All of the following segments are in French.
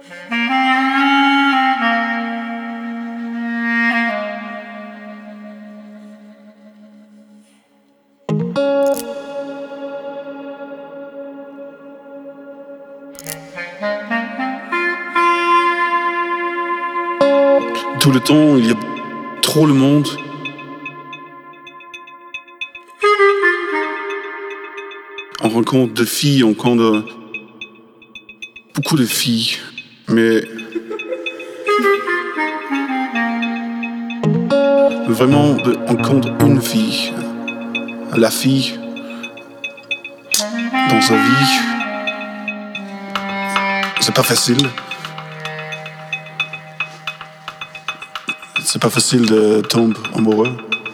Tout le temps, il y a trop le monde. On rencontre des filles, on rencontre beaucoup de filles, mais vraiment, on rencontre une fille, la fille dans sa vie. C'est pas facile. C'est pas facile de tomber amoureux.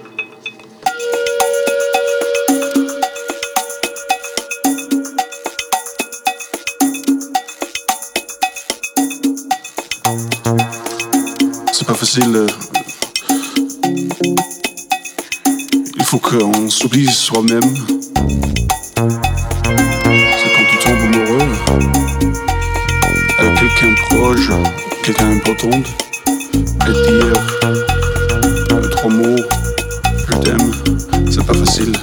C'est pas facile. Il faut qu'on s'oublie soi-même. C'est quand tu tombes amoureux avec quelqu'un proche, quelqu'un d'important, et dire trois mots, je t'aime, c'est pas facile.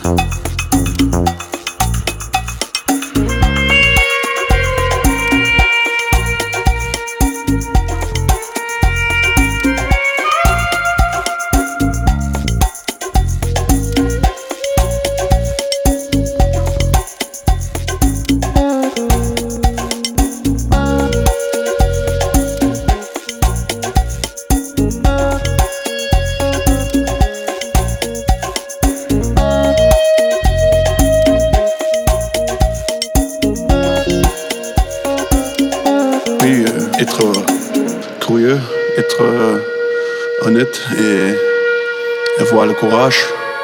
Être curieux, être honnête et avoir le courage.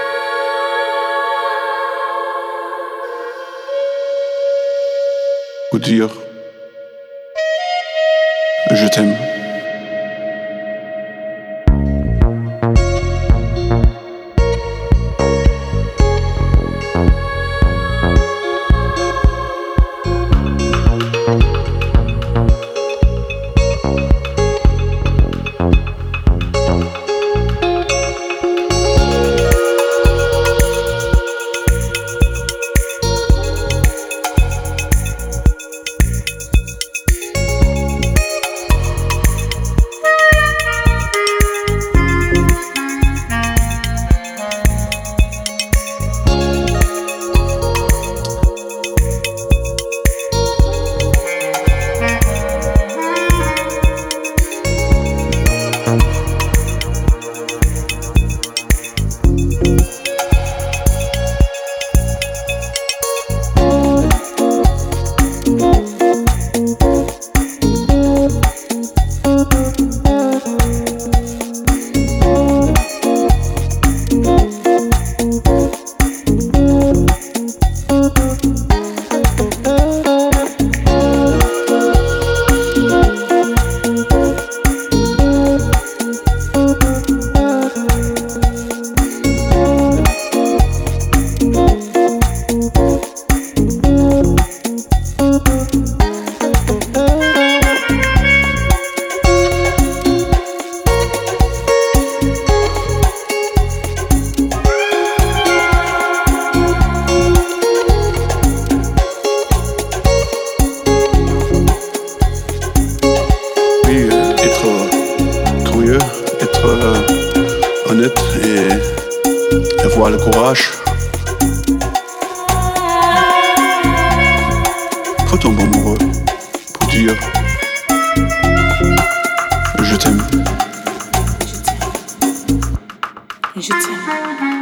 Pour dire je t'aime. Honnête et avoir le courage. Faut tomber amoureux pour dire je t'aime. Je t'aime.